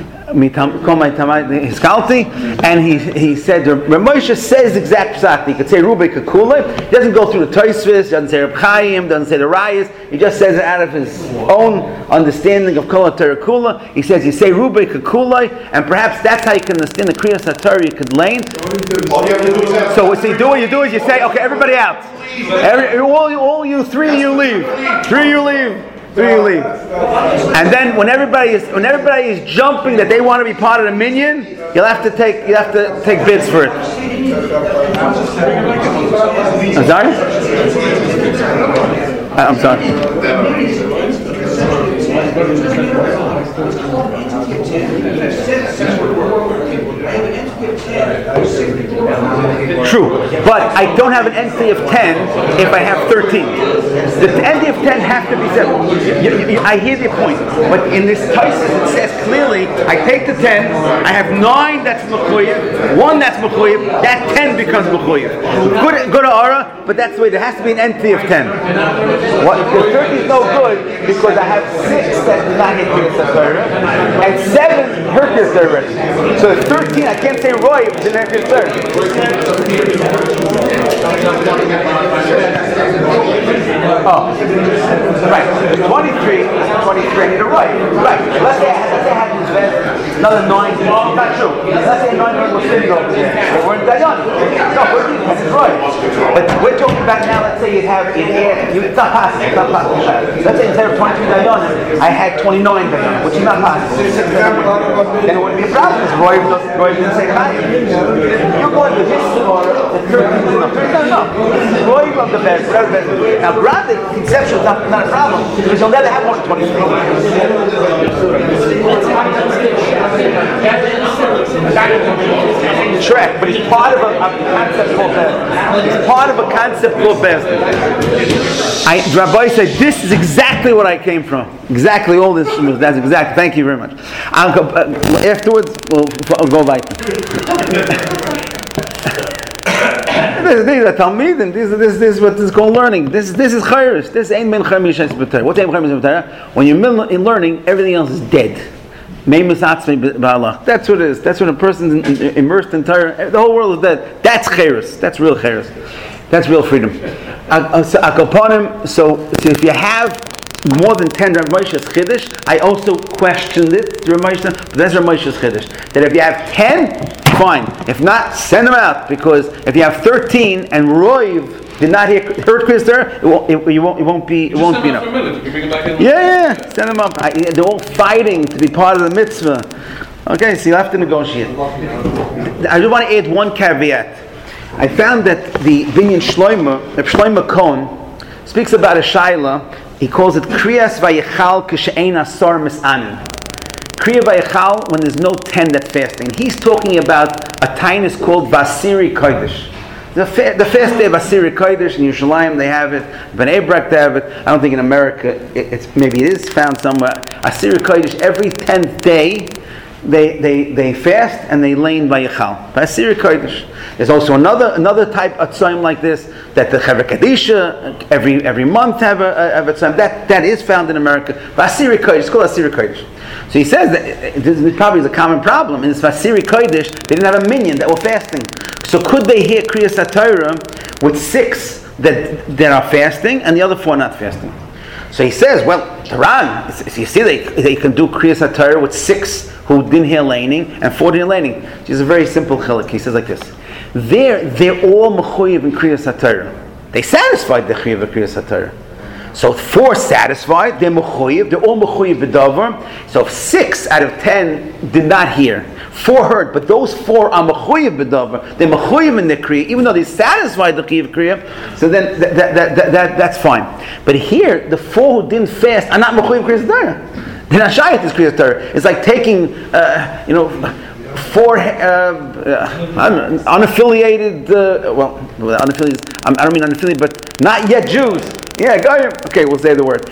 And he said, Reb Moshe says exact psak. He could say Rubei Kakulai. He doesn't go through the Tosfos, doesn't say Reb Chaim, doesn't say the Rayas. He just says it out of his own understanding of Kol HaTorah Kula. He says, you say Rubei Kakulai, and perhaps that's how you can understand the Kriyas HaTorah you could lane. So what you do is you say, okay, everybody out. All you 3 you leave. 3 you leave. 3 you leave. And then when everybody is jumping that they want to be part of the minyan, you'll have to take bids for it. I'm sorry. True, but I don't have an entity of 10 if I have 13. The entity of 10 has to be 7. I hear the point, but in this Tosfos it says clearly, I take the 10, I have 9 that's Mechuyev, 1 that's Mechuyev, that 10 becomes Mechuyev. Good Ara, but that's the way, there has to be an entity of 10. The 30 is no good because I have 6 that do not hit Kriyas Torah, and 7 heard Kriyas Torah already. So the 13, I can't say Roy, it's in Kriyas Torah. Oh, right. 23, I need a right. Let's say I have another 9. Not true. Let's say 9 people sitting over there. We're in Dayan. No, it's right. But we're talking about now, let's say it's not possible. Let's say instead of 23 Dayan, I had 29 Dayan, which is not possible. Then it wouldn't be a problem because Roy didn't say hi. You're going with his Gemara, the 13 is enough. No. Roy of the best, whatever best. Now, granted, conceptual is not a problem because you'll never have more than 23. Correct, but he's part of a concept called Bezdin. He's part of a concept called Bezdin. Rabbi said, this is exactly what I came from. Exactly all this. That's exactly. Thank you very much. I'll go, afterwards, we'll go weiter. These are Talmidim. This is what is called learning. This is Chayris. This ain't min Chayris B'Torah. What's ain't Chayris B'Torah? When you're in learning, everything else is dead. That's what it is. That's when a person's immersed in Torah. The whole world is dead. That's Chayris. That's real Chayris. That's real freedom. So if you have more than 10 Rav Moshe's Chiddush, I also questioned it, Rav Moshe, but that's Rav Moshe's Chiddush. That if you have 10, fine. If not, send them out, because if you have 13 and Roiv did not hear Kriyas Torah, it won't be enough. Yeah, send them up. They're all fighting to be part of the mitzvah. Okay, so you have to negotiate. I just want to add one caveat. I found that the Binyan Shlomo Cohen speaks about a shaila. He calls it Kriyas Vayichal K'She'ein Asar Mis'anin. Kriya Vayichal, when there's no 10 that's fasting. He's talking about a tainus called Vasiri Kodesh. The fast day of Vasiri Kodesh in Yerushalayim, they have it. Bnei Brak, they have it. I don't think in America maybe it is found somewhere. Vasiri Kodesh, every 10th day, they fast and they lane by Yechal. Asiri Kodesh. There's also another type of tzom like this that the Chevra Kadisha every month have a tzom. That is found in America. Asiri Kodesh, it's called Asiri Kodesh. So he says that this probably is a common problem. In this Asiri Kodesh, they didn't have a minyan that were fasting. So could they hear Kriyas HaTorah with 6 that are fasting and the other 4 not fasting? So he says, well, Taran, you see they can do Kriyas HaTorah with 6 who didn't hear laning and 4 didn't laning. Which is a very simple chiluk. He says like this. They're all mechuyev in Kriyas HaTorah. They satisfied the chiyuv of Kriyas HaTorah. So 4 satisfied, they're mechuyev, they're all mechuyev b'davar. So if 6 out of 10 did not hear, 4 heard, but those 4 are mechuyev b'davar, they're mechuyev in the kriya, even though they satisfied the chiyuv kriya, so then that's fine. But here, the 4 who didn't fast are not mechuyev Kriyas HaTorah. They're not shy at this Kriyas HaTorah. It's like taking, 4 unaffiliated, unaffiliated, I don't mean unaffiliated, but not yet Jews. Yeah, go ahead. Okay, we'll say the word.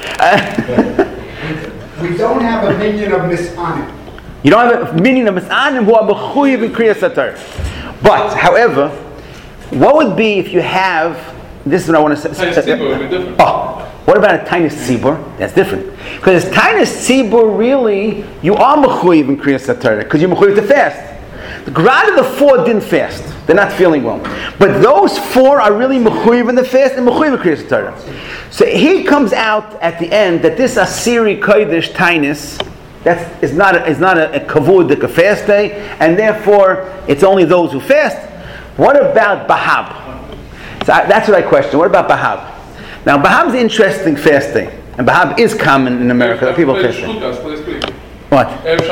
We don't have a minion of Misanim. You don't have a minion of Misanim who are mechuyev in Kriyas HaTorah. But, however, what would be if you have, this is what I want to say. Tainis Tzibur would be different. What about a Tainis Tzibur? That's different. Because Tainis Tzibur, really, you are mechuyev in Kriyas HaTorah, because you're mechuyev to fast. The grad of the 4 didn't fast. They're not feeling well. But those 4 are really mechuyev in the fast and mechuyev in Kriyas HaTorah. So he comes out at the end that this Asiri Kodesh Tainis is not a kavud, a fast day, and therefore it's only those who fast. What about Bahab? So that's what I question. What about Bahab? Now Bahab is an interesting fast day, and Bahab is common in America. That people fast. What?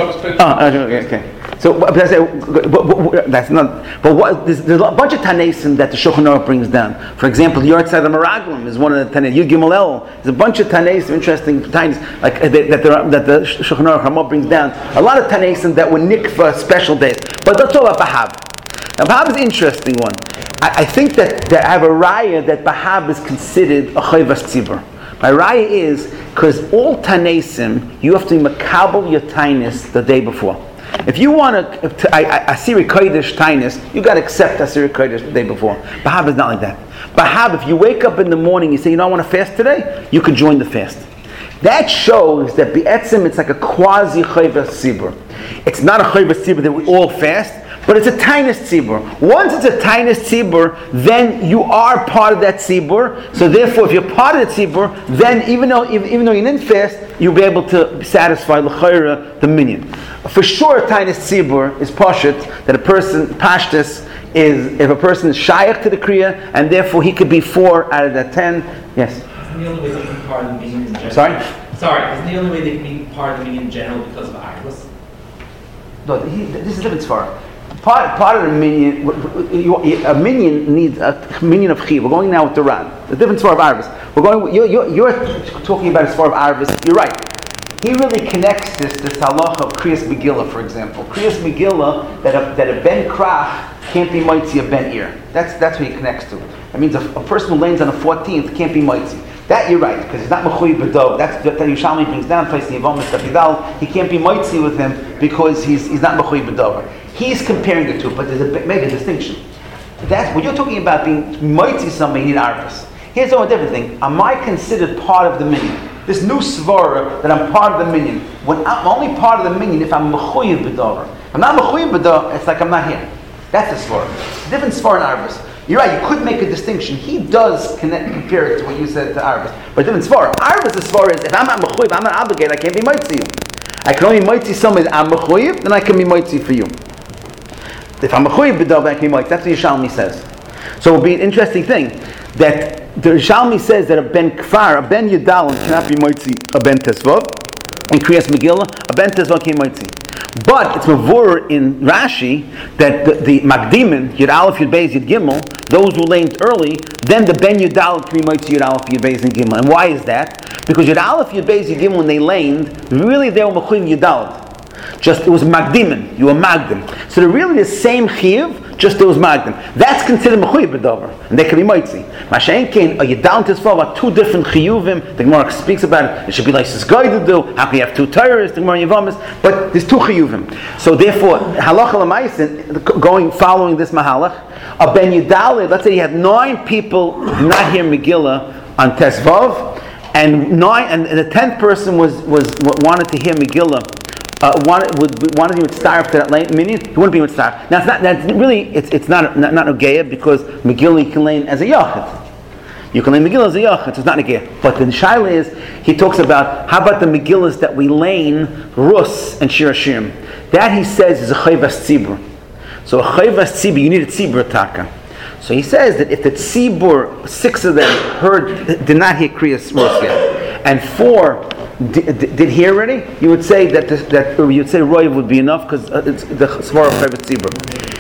Okay. So, but I say, that's not. But what? There's a bunch of Tanaisim that the Shulchan Aruch brings down. For example, Yortzad Meraglim is one of the Tanaisim. Yud Gimel El. There's a bunch of Tanaisim, interesting Tanaisim, like that the Shulchan Aruch Ramah brings down. A lot of Tanaisim that were nikva special days. But let's talk about Bahab. Now, Bahab is an interesting one. I think that I have a raya that Bahab is considered a chayvas tzibur. My raya is because all Tanaisim you have to be makabel your tainis the day before. If you want Asiri Kodesh Tainis, you got to accept Asiri Kodesh the day before. Bahab is not like that. Bahab, if you wake up in the morning, you say, I want to fast today, you can join the fast. That shows that Be'etzim, it's like a quasi Chayvas Tzibur. It's not a Chayvas Tzibur that we all fast, but it's a Tainis Tzibur. Once it's a Tainis Tzibur, then you are part of that Tzibur. So therefore, if you're part of the Tzibur, then even though you didn't fast, you'll be able to satisfy l'chayra, the minyan. For sure, Tainis Tzibur is pashut, that a person, pashtus, is if a person is shaykh to the kriya, and therefore he could be 4 out of that 10. Yes? Isn't the only way they can be part of the minyan in general? Sorry, isn't the only way they can be part of the minyan in general because of Iris? No, this is a different svara. Part of the minyan, a minyan needs a minyan of chiv. We're going now with the Ran. The different svara of Arvis. You're talking about a svara of Arvis. You're right. He really connects this halacha of Kriyas Megillah, for example. Kriyas Megillah, that a ben krach can't be mitzi a ben ir. That's what he connects to. That means a person who lands on the 14th can't be mitzi. That you're right, because he's not mechuyev b'dov. That's that Yerushalmi brings down. He can't be mitzi with him because he's not mechuyev b'dov. He's comparing the two, but there's a mega distinction. That's when you're talking about being mitzi somebody, you need arvus. Here's a different thing. Am I considered part of the minyan? This new svara that I'm part of the minyan. When I'm only part of the minyan if I'm mechuyev b'davar. I'm not mechuyev b'davar, it's like I'm not here. That's the svara. Different svara in arvus. You're right, you could make a distinction. He does compare it to what you said to arvus. But different svara. Arvus, the svara is, if I'm not mechuyev, I'm not obligated, I can't be mitzi you. I can only mitzi somebody that I'm mechuyev, then I can be mitzi for you. If I'm mechuyev b'davar, I can be mitzi. That's what Yerushalmi says. So it will be an interesting thing that the Yerushalmi says that a ben kfar, a ben yedalin cannot be mitzi a ben tesvav. In Kriyas Megillah, a ben tesvav can't mitzi. But it's mavur in Rashi that the Magdimin, Yud Aleph, Yud Beis, Yud Gimel, those who lamed early, then the Ben Yud Aleph can be mitzi Yud Aleph, Yud Beis, and Gimel. And why is that? Because Yud Aleph, Yud Beis, Yud Gimel, when they lamed, really they were mechuyev Yud Aleph. Just it was Magdimin, you were Magdim. So they're really the same chiyuv, just those magdim. That's considered mechuyev b'davar, and they can be mitzi. Mashen kein, are you down to fall about two different chiyuvim? The Gemara speaks about it. It should be like this guy to do. How can you have two Torahs? The Gemara Yevamis, but there's two chiyuvim. So therefore, halacha l'maisin, following this mahalach, a ben Yudale, let's say you had 9 people not hear Megillah on Tesvav, and the 10th person was wanted to hear Megillah. Wanted to be starve to that minyan, he wouldn't be starve. Now it's not Ogeya, because Megillah you can learn as a Yachid. You can learn Megillah as a Yachid, so it's not Ogeya. But the Shaila is, he talks about, how about the Megillahs that we learn, Rus and Shir Hashirim? That he says is a Chayvas Tzibur. So a Chayvas Tzibur, you need a Tzibur Taka. So he says that if the Tzibur, 6 of them did not hear Kriyas Rus yet, and 4 did hear already, you would say that Roiv would be enough, because it's the Svar of Chayvas Tzibur.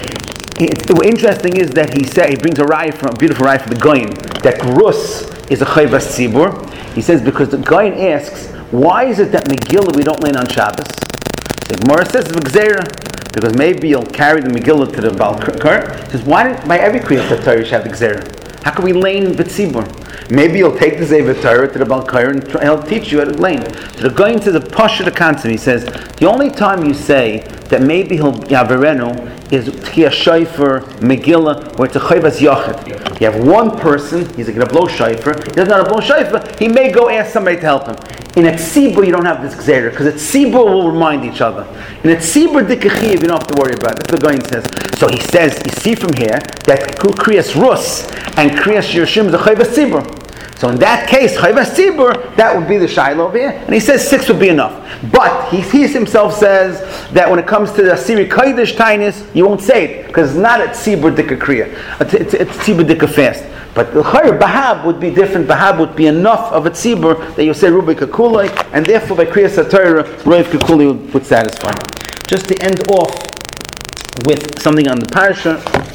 The interesting is that he brings a beautiful raya from the Goyin, that Rus is a Chayvas Tzibur. He says because the Goyin asks, why is it that Megillah we don't learn on Shabbos? The Gemara says it's Gzeira, because maybe you'll carry the Megillah to the Balkar. He says, why by every Kriyas Torah you should have the Gzeira? How can we learn B'tzibur? Maybe you'll take the Zevet Torah to the Balkar and he'll teach you how to learn. So the Goyin says a Pasha the concept. He says the only time you say that maybe he'll Yaverenu is Tchiyah Shofar, Megillah, where it's a Chayvas Yachid. You have one person, he's going to blow Shofar, he doesn't know how to blow Shofar, he may go ask somebody to help him. In a Tzibur you don't have this Gzeira, because a Tzibur will remind each other. In a Tzibur Dikachiv you don't have to worry about it. That's what the Goyin says. So he says, you see from here, that Kriyas Rus and Kriyas Yerushalayim is a Chayvas Tzibur. So in that case, Chayvas Tzibur, that would be the Shiloh over here. And he says 6 would be enough. But he himself says that when it comes to the Asiri Kodesh Tainis, you won't say it, because it's not a Tzibur Dika Kriya. It's Tzibur Dika fast. But the Chayr Bahab would be different. Bahab would be enough of a Tzibur that you say Rubai Kakulai, and therefore by Kriyas HaTorah, Roiv Kakulai would satisfy. Just to end off with something on the parasha.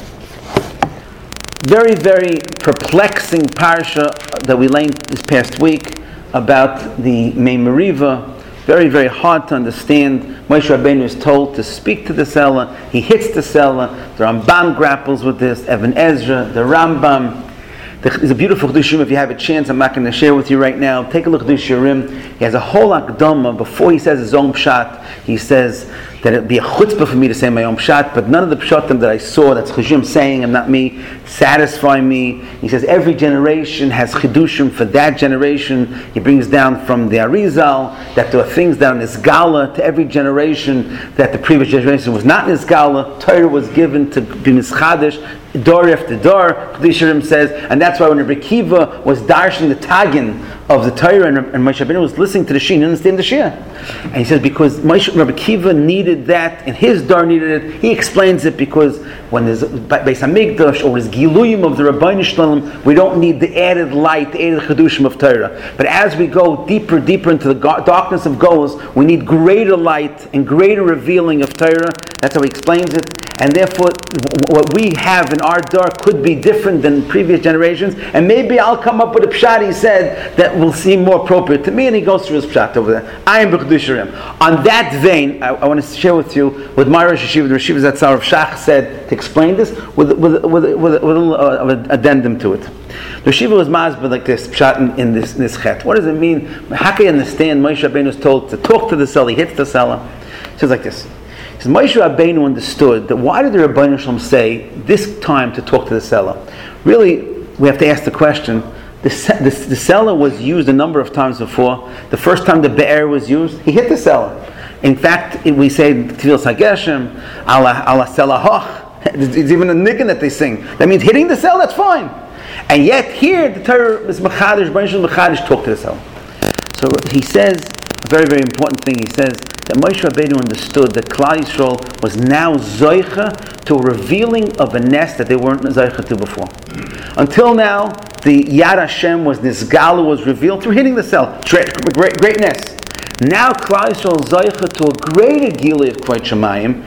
Very, very perplexing parsha that we learned this past week about the Mei Meriva. Very, very hard to understand. Moshe Rabbeinu is told to speak to the Sela. He hits the Sela. The Rambam grapples with this. Even Ezra, the Rambam. There's a beautiful Chedush Urim. If you have a chance, I'm not going to share with you right now. Take a look at Chedush Urim. He has a whole Akdama. Before he says his own pshat, he says that it would be a chutzpah for me to say my own pshat, but none of the pshatim that I saw, that's Chajim saying, and not me, satisfy me. He says every generation has Chedushim for that generation. He brings down from the Arizal that there are things down in Nisgala to every generation that the previous generation was not Nisgala. Torah was given to be Mischadish, door after door. Chedush Urim says, and that's why when Rebbe Kiva was darshing the Tagin of the Torah and Moshe Rabbeinu was listening to the Shia, he didn't understand the Shia. And he says because Rebbe Kiva needed that, and his dar needed it. He explains it because when there's Beis Hamikdash or there's Giluyim of the Rabbeinu Shalom, we don't need the added light, the added Chedushim of Torah. But as we go deeper into the darkness of Golos, we need greater light and greater revealing of Torah. That's how he explains it. And therefore, what we have in our dar could be different than previous generations. And maybe I'll come up with a pshat, he said, that will seem more appropriate to me. And he goes through his pshat over there. I am B'Chedush Urim. On that vein, I want to share with you what my Rosh Yeshiva, the Rosh Yeshiva Zatzar of Shach, said to explain this with a little addendum to it. The Yeshiva was masbeh like this, pshat in this chet. What does it mean? How can you understand Moshe Rabbeinu is told to talk to the Sela, he hits the Sela. It says like this. Because Moshe Rabbeinu understood that why did the Rabbeinu Shalom say this time to talk to the Sela? Really, we have to ask the question. The Sela was used a number of times before. The first time the Be'er was used, he hit the Sela. In fact, we say Tefillas HaGeshem, ala Sela Hoch. There's even a niggin that they sing. That means hitting the Sela, that's fine. And yet here, the Torah is Mechadish, Rabbeinu Shalom Mechadish, talk to the Sela. So he says, a very, very important thing, he says, that Moshe Rabbeinu understood that Klal Yisrael was now zoicha to a revealing of a nest that they weren't zoicha to before. Until now, the Yad Hashem was Nisgala, was revealed through hitting the cell. Great nest. Now Klal Yisrael is zoicha to a greater gili of Kvod Shemayim,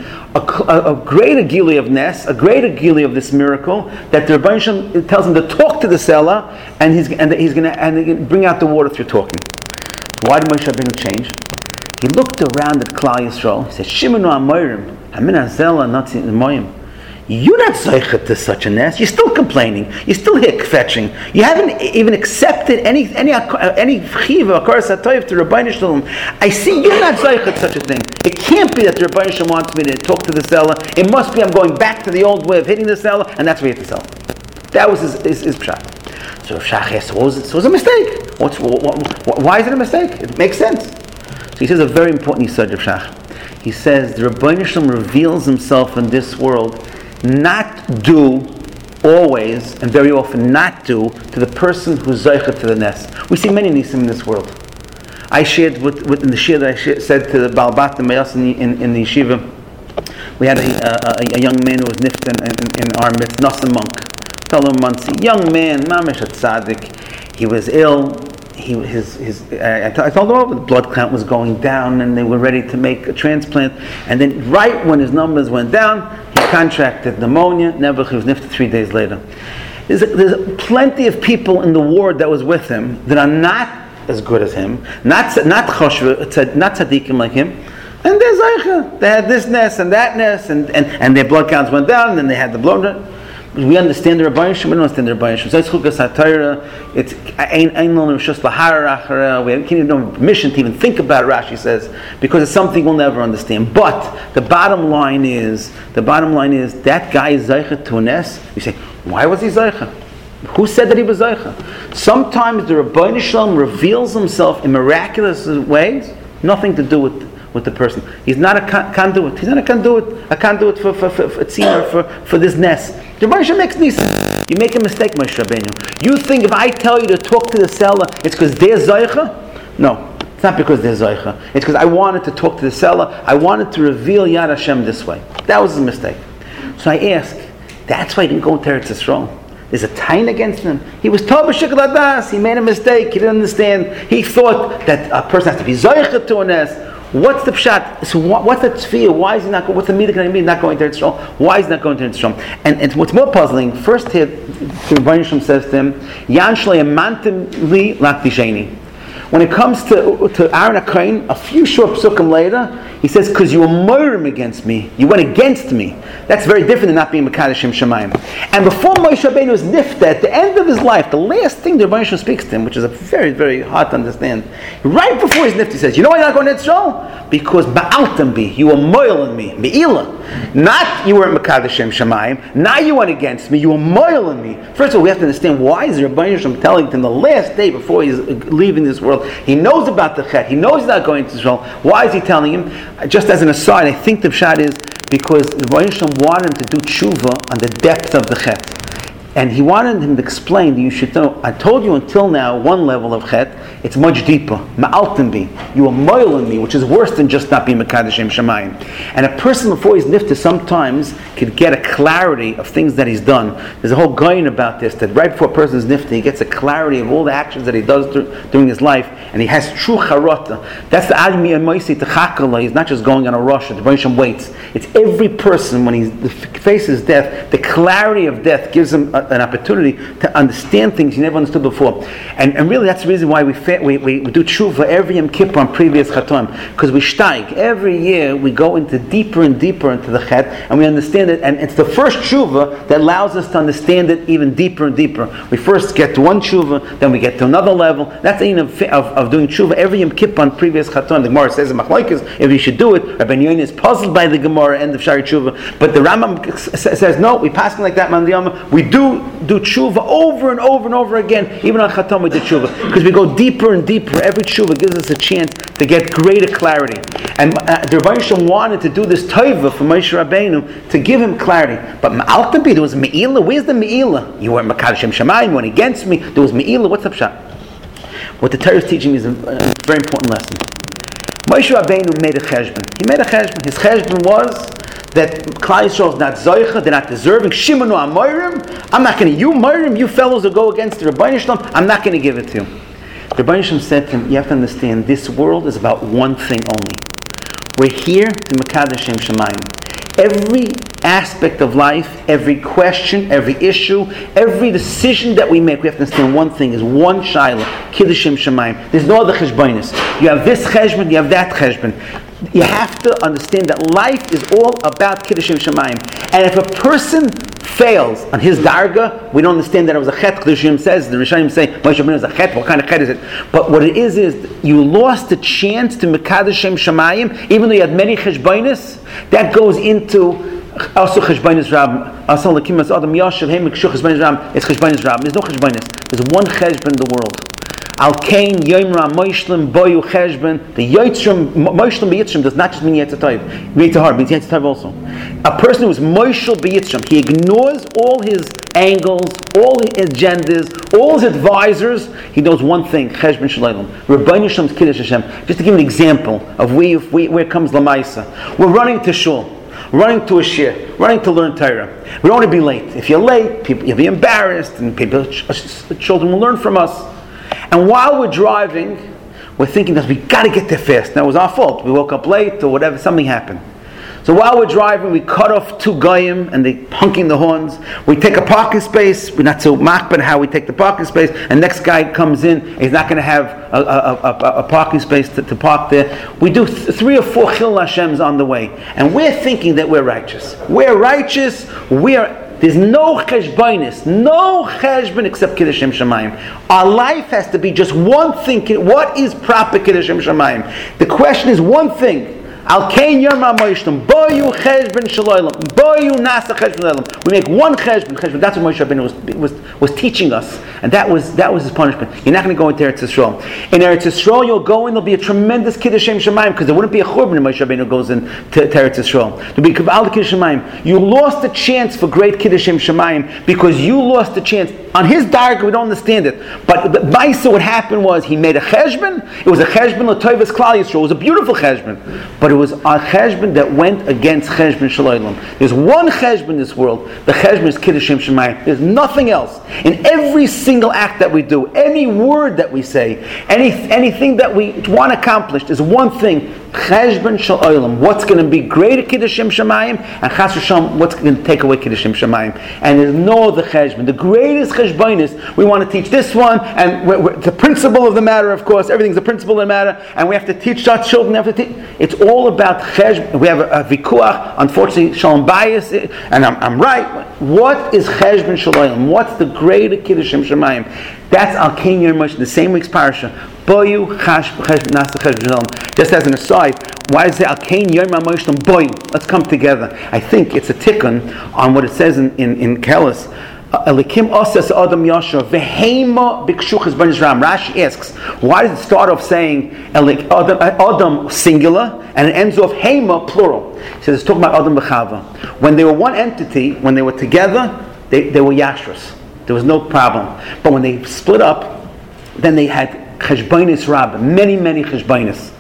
a greater gili of nest, a greater gili of this miracle that the Rebbeinu Shalom tells him to talk to the Sela, and he's going to bring out the water through talking. Why did Moshe Rabbeinu change? He looked around at Klal Yisrael. He said, "Shimonu Amorim, Hamin Hazela Natzi Moyim." You're not zeicha to such a nest. You're still complaining. You're still hick fetching. You haven't even accepted any chiva akaras hatoiv to Rabbeinu Shalom. I see you're not zeicha to such a thing. It can't be that the Rabbeinu Shalom wants me to talk to the seller. It must be I'm going back to the old way of hitting the seller, and that's where you have to sell. That was his pshat. So Rav Shach asked, so it was a mistake. Why is it a mistake? It makes sense. So he says a very important yisod, Rav Shach. He says the Rabbeinu Shalom reveals himself in this world not due, always, and very often not due, to the person who's zeicha to the nest. We see many nisim in this world. I shared in the shir that I said to the Baal Bat Mayas in the yeshiva, we had a young man who was nifta in our midst, Nasa monk, fellow Muncie, young man, mamish at tzaddik. He was ill. I told him the blood count was going down and they were ready to make a transplant. And then right when his numbers went down, he contracted pneumonia. Never, he was nifted 3 days later. There's plenty of people in the ward that was with him that are not as good as him, not tzaddikim like him. And they're zeicha. They had this nest and that nest, and their blood counts went down, and then they had the blood. We understand the Rabbeinu Shalom, we don't understand the Rabbeinu Shalom. So it's chukas HaTorah. It's ain't no rishus lahara achara. We can't even have permission to even think about it, Rashi says, because it's something we'll never understand. But the bottom line is that guy is zeicha to a nest. You say, why was he zeicha? Who said that he was zeicha? Sometimes the Rabbeinu Shalom reveals himself in miraculous ways, nothing to do with the person. He's not a conduit. He's not a conduit for this nest. The Rabbeinu Shalom makes nisim. You make a mistake, Moshe Rabbeinu. You think if I tell you to talk to the seller, it's because they're zeicha? No, it's not because they're zeicha. It's because I wanted to talk to the seller. I wanted to reveal Yad Hashem this way. That was a mistake. So I ask, that's why he didn't go into Eretz Yisrael. There's a tain against him. He was told b'shikol hadas. He made a mistake. He didn't understand. He thought that a person has to be zeicha to a nest. What's the pshat? So what's the tzfiyah? Why is he not? What's the midah going to be not going to Eretz Yisrael? Why is he not going to Eretz Yisrael? And what's more puzzling, first here, the Rebbeinu Shalom says to him, Yan shlei amantim li lakdisheni. When it comes to Aaron HaKohen, a few short psukim later, he says, because you were moirim against me, you went against me. That's very different than not being Mekadosh Shemayim. And before Moshe Rabbeinu was nifta, at the end of his life, the last thing the Rebbeinu Shalom speaks to him, which is a very, very hard to understand, right before his nifta, he says, you know why you're not going to Yisrael? Because ba'altam bi, you were moil in me, me'ila. Not you weren't Mekadosh Shemayim, not you went against me, you were moil in me. First of all, we have to understand why is the Rebbeinu Shalom telling him the last day before he's leaving this world. He knows about the chet. He knows he's not going to Israel. Why is he telling him? Just as an aside, I think the pshat is because the Rebbeinu Shalom wanted him to do tshuva on the depth of the chet. And he wanted him to explain that you should know, I told you until now, one level of chet, it's much deeper. Ma'altim bi. You are moil in me, which is worse than just not being Mekadosh Shemayim. And a person before he's nifta sometimes could get a clarity of things that he's done. There's a whole goyin about this, that right before a person's nifta, he gets a clarity of all the actions that he does during his life, and he has true charata. That's the admi and moisi techakala. He's not just going on a rush, the Rebbeinu Shalom waits. It's every person, when he faces death, the clarity of death gives him an opportunity to understand things he never understood before. And really that's the reason why we do tshuva every Yom Kippur on previous Chatam, because we steig. Every year we go into deeper and deeper into the chet, and we understand it, and it's the first tshuva that allows us to understand it even deeper and deeper. We first get to one tshuva, then we get to another level. That's the aim of doing tshuva every Yom Kippur on previous Chatam. The Gemara says in Machlokes, if you should do it, Rabbi Yoina is puzzled by the Gemara, end of Shari Tshuva, but the Rambam says no, we pass like that, man. We do tshuva over and over and over again. Even on Chatam we do tshuva, because we go deeper and deeper. Every tshuva gives us a chance to get greater clarity. And the Rebbeinu Shalom wanted to do this taiva for Moshe Rabbeinu to give him clarity. But Ma'altam bi, there was me'ila. Where's the me'ila? You weren't Mekadosh Shemayim, you went against me. There was me'ila. What's up, shot? What the Torah is teaching me is a very important lesson. Moshe Rabbeinu made a cheshbon. He made a cheshbon. His cheshbon was that Klal Yisrael is not zoicha, they're not deserving. Shimonu amorim, I'm not going to, you moirim, you fellows who go against the Rebbeinu Shalom, I'm not going to give it to you. The Rebbeinu Shalom said to him, you have to understand, this world is about one thing only. We're here to Mekadosh Shemayim. Every aspect of life, every question, every issue, every decision that we make, we have to understand one thing is one shaila, Kiddush Shemayim. There's no other cheshbonis. You have this cheshbon, you have that cheshbon. You have to understand that life is all about Kiddush Shemayim. And if a person fails on his darga, we don't understand that it was a chet. Kiddushim says, the Rishonim say, Moshe Rabbeinu is a chet. What kind of chet is it? But what it is you lost the chance to Mekadosh Shem Shemayim, even though you had many cheshbainis. That goes into also cheshbainis rab. Also lekimas adam yashav heim kshu cheshbainis rab. It's cheshbainis rab. There's no cheshbainis. There's one cheshbon in the world. Al kain yoimra moishlim boyu cheshbon. The yitzrim moishlim beyitzrim does not just mean yitzatayv. Yitzahar means yitzatayv also. A person who is moishel beyitzrim, he ignores all his angles, all his agendas, all his advisors. He knows one thing: cheshbon shalayim. Rabbeinu Shalom's Kiddush Hashem. Just to give you an example of where comes Lamaisa. We're running to shul. Running to a shir, running to learn Torah. We don't want to be late. If you're late, you'll be embarrassed, and children will learn from us. And while we're driving, we're thinking that we got to get there fast. Now it was our fault. We woke up late or whatever. Something happened. So while we're driving, we cut off two goyim and they honking the horns. We take a parking space. We're not so makbid how we take the parking space. And next guy comes in. He's not going to have a parking space to park there. We do 3 or 4 chil Hashems on the way, and we're thinking that we're righteous. We're righteous. There's no cheshbainis, no cheshbon except Kiddush Shemayim. Our life has to be just one thing. What is proper Kiddush Shemayim? The question is one thing. Al kain yom ha'moishlim boyu cheshbon shaloylam boyu nasa cheshbon shaloylam. We make one cheshbon. That's what Moshe Rabbeinu was teaching us, and that was his punishment. You're not going to go into Eretz Yisrael. In Eretz Yisrael, you'll go and there'll be a tremendous Kiddush Shemayim, because there wouldn't be a churban if Moshe Rabbeinu goes in to Eretz Yisrael. There'll be Kabbalah Kiddush Shemayim. You lost the chance for great Kiddush Shemayim because you lost the chance. On his darga, we don't understand it. But the Maisa, what happened was he made a cheshbon. It was a cheshbon l'toivas Klal Yisrael. It was a beautiful cheshbon, but it was a cheshbon that went against cheshbon shalaylam. There's one cheshbon in this world. The cheshbon is Kiddush Shemayim. There's nothing else. In every single act that we do, any word that we say, anything that we want to accomplish, there's one thing: cheshbon shalaylam. What's going to be greater Kiddush Shemayim, and chas v'shalom, what's going to take away Kiddush Shemayim? And there's no other cheshbon. The greatest cheshbonis, we want to teach this one, and the principle of the matter, of course, everything's the principle of the matter, and we have to teach our children. It's all about cheshbon. We have a vikuach, unfortunately, shalom bias, and I'm right. What is cheshbon shalayim? What's the greater Kiddush Shemayim? That's Al Kain Yom Ha'moishlim, the same week's parasha. Boyu cheshbon nasa cheshbon shalayim. Just as an aside, why does it say Al Kain Yom Ha'moishlim boyu? Let's come together. I think it's a tikkun on what it says in Kelis. Elikim osas adam yasha vehema bikshu cheshbon ram. Rashi asks, why does it start off saying adam singular and it ends off hema plural? He says it's talking about adam b'chava. When they were one entity, when they were together, they were yashrus. There was no problem. But when they split up, then they had cheshbonis rab, many cheshbonis.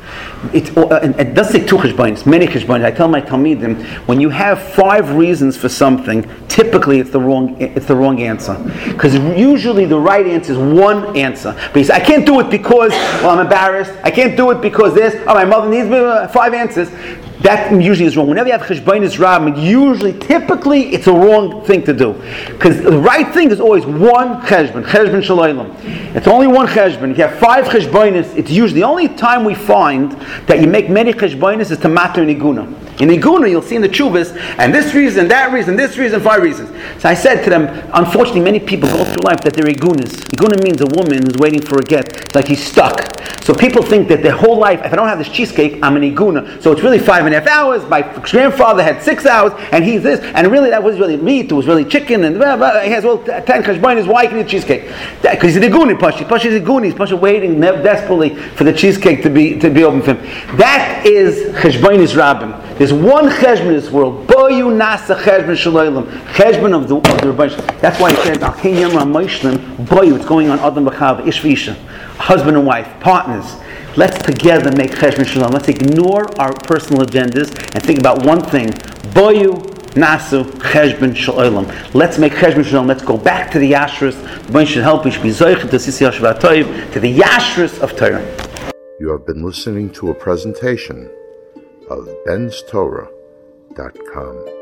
It doesn't say 2 cheshbonis, many cheshbonis. I tell my talmidim, when you have 5 reasons for something, typically it's the wrong answer, because usually the right answer is one answer. But you say, I can't do it because, well, I'm embarrassed. I can't do it because this. Oh, my mother needs me. 5 answers. That usually is wrong. Whenever you have cheshbonis rab, typically it's a wrong thing to do, because the right thing is always one cheshbon shalaylam. It's only one cheshbon. If you have 5 cheshbonis, it's usually the only time we find that you make many cheshbonis is to matter in iguna. In iguna, you'll see in the chuvas, and this reason, that reason, this reason, 5 reasons. So I said to them, unfortunately, many people go through life that they're igunas. Iguna means a woman who's waiting for a get. It's like he's stuck. So people think that their whole life, if I don't have this cheesecake, I'm an iguna. So it's really 5.5 hours. My grandfather had 6 hours, and he's this, and really that was really meat. It was really chicken, and blah, blah. He has 10 cheshbonis. Why can he eat cheesecake? Because he's an iguni. Pashi is iguni. He's Pashi waiting desperately for the cheesecake to be open for him. That is cheshbonis rabbim. There's one cheshbon in this world. Boyu nasa cheshbon shalaylam. Cheshbon of the Rebbeinu. That's why it says Al Kain Yom Ha'moishlim boyu. It's going on adam b'chava, ish v'isha, husband and wife, partners. Let's together make cheshbon shalaylam. Let's ignore our personal agendas and think about one thing. Boyu nasu cheshbon shalaylam. Let's make cheshbon shalaylam. Let's go back to the yashrus. The Rebbeinu should help. We should be zoichet to sisi yashav toiv, to the yashrus of Torah. You have been listening to a presentation of benstorah.com.